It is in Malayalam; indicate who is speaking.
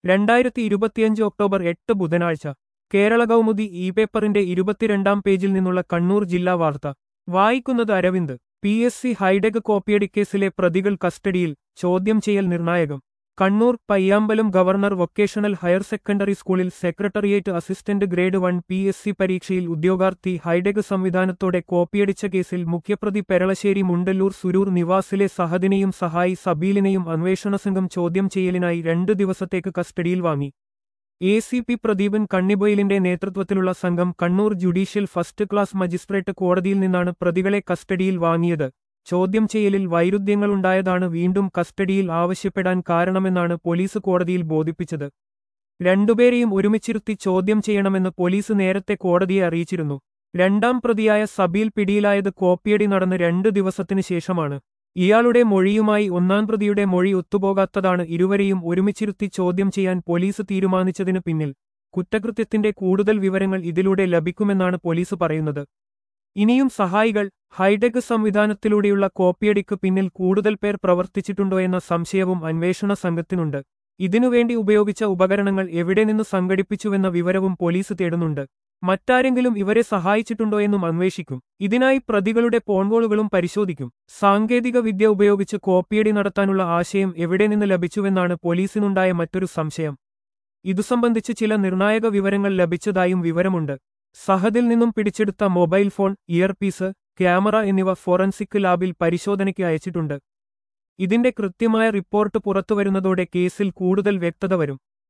Speaker 1: 2025 ഒക്ടോബർ 8 ബുധനാഴ്ച കേരള കൗമുദി ഇ പേപ്പറിന്റെ 22-ാം പേജിൽ നിന്നുള്ള കണ്ണൂർ ജില്ലാ വാർത്ത വായിക്കുന്നത് അരവിന്ദ്. PSC ഹൈടെക് കോപ്പിയടി കേസിലെ പ്രതികൾ കസ്റ്റഡിയിൽ, ചോദ്യം ചെയ്യൽ നിർണായകം. Kannur Payyambalam government vocational higher secondary സ്കൂളിൽ സെക്രട്ടറിയേറ്റ് അസിസ്റ്റന്റ് ഗ്രേഡ് 1 PSC പരീക്ഷയിൽ ഉദ്യോഗാർത്ഥി ഹൈടെക് സംവിധാനത്തോടെ കോപ്പിയടിച്ച കേസിൽ മുഖ്യപ്രതി പെരളശ്ശേരി മുണ്ടല്ലൂർ സുരൂർ നിവാസിലെ സഹദിനെയും സഹായി സബീലിനെയും അന്വേഷണസംഘം ചോദ്യം ചെയ്യലിനായി 2 ദിവസത്തേക്ക് കസ്റ്റഡിയിൽ വാങ്ങി. ACP പ്രദീപൻ കണ്ണിബൊയിലിന്റെ നേതൃത്വത്തിലുള്ള സംഘം Kannur judicial first class magistrate കോടതിയിൽ നിന്നാണ് പ്രതികളെ കസ്റ്റഡിയിൽ വാങ്ങിയത്. ചോദ്യം ചെയ്യലിൽ വൈരുദ്ധ്യങ്ങളുണ്ടായതാണ് വീണ്ടും കസ്റ്റഡിയിൽ ആവശ്യപ്പെടാൻ കാരണമെന്നാണ് പോലീസ് കോടതിയിൽ ബോധിപ്പിച്ചത്. രണ്ടുപേരെയും ഒരുമിച്ചിരുത്തി ചോദ്യം ചെയ്യണമെന്ന് പോലീസ് നേരത്തെ കോടതിയെ അറിയിച്ചിരുന്നു. രണ്ടാം പ്രതിയായ സബീൽ പിടിയിലായത് കോപ്പിയടി നടന്ന് 2 ദിവസത്തിനു ശേഷമാണ്. ഇയാളുടെ മൊഴിയുമായി ഒന്നാം പ്രതിയുടെ മൊഴി ഒത്തുപോകാത്തതാണ് ഇരുവരെയും ഒരുമിച്ചിരുത്തി ചോദ്യം ചെയ്യാൻ പോലീസ് തീരുമാനിച്ചതിനു പിന്നിൽ. കുറ്റകൃത്യത്തിന്റെ കൂടുതൽ വിവരങ്ങൾ ഇതിലൂടെ ലഭിക്കുമെന്നാണ് പോലീസ് പറയുന്നത്. ഇനിയും സഹായികൾ, ഹൈടെക് സംവിധാനത്തിലൂടെയുള്ള കോപ്പിയടിക്ക് പിന്നിൽ കൂടുതൽ പേർ പ്രവർത്തിച്ചിട്ടുണ്ടോ എന്ന സംശയവും അന്വേഷണ സംഘത്തിനുണ്ട്. ഇതിനുവേണ്ടി ഉപയോഗിച്ച ഉപകരണങ്ങൾ എവിടെ നിന്ന് സംഘടിപ്പിച്ചുവെന്ന വിവരവും പോലീസ് തേടുന്നുണ്ട്. മറ്റാരെങ്കിലും ഇവരെ സഹായിച്ചിട്ടുണ്ടോ എന്നും അന്വേഷിക്കും. ഇതിനായി പ്രതികളുടെ ഫോൺകോളുകളും പരിശോധിക്കും. സാങ്കേതിക വിദ്യ ഉപയോഗിച്ച് കോപ്പിയടി നടത്താനുള്ള ആശയം എവിടെ നിന്ന് ലഭിച്ചുവെന്നാണ് പോലീസിനുണ്ടായ മറ്റൊരു സംശയം. ഇതു സംബന്ധിച്ച് ചില നിർണായക വിവരങ്ങൾ ലഭിച്ചതായും വിവരമുണ്ട്. സഹദിൽ നിന്നും പിടിച്ചെടുത്ത മൊബൈൽ ഫോൺ, ഇയർപീസ്, ക്യാമറ എന്നിവ ഫോറൻസിക് ലാബിൽ പരിശോധനയ്ക്ക് അയച്ചിട്ടുണ്ട്. ഇതിന്റെ കൃത്യമായ റിപ്പോർട്ട് പുറത്തുവരുന്നതോടെ കേസിൽ കൂടുതൽ വ്യക്തത വരും.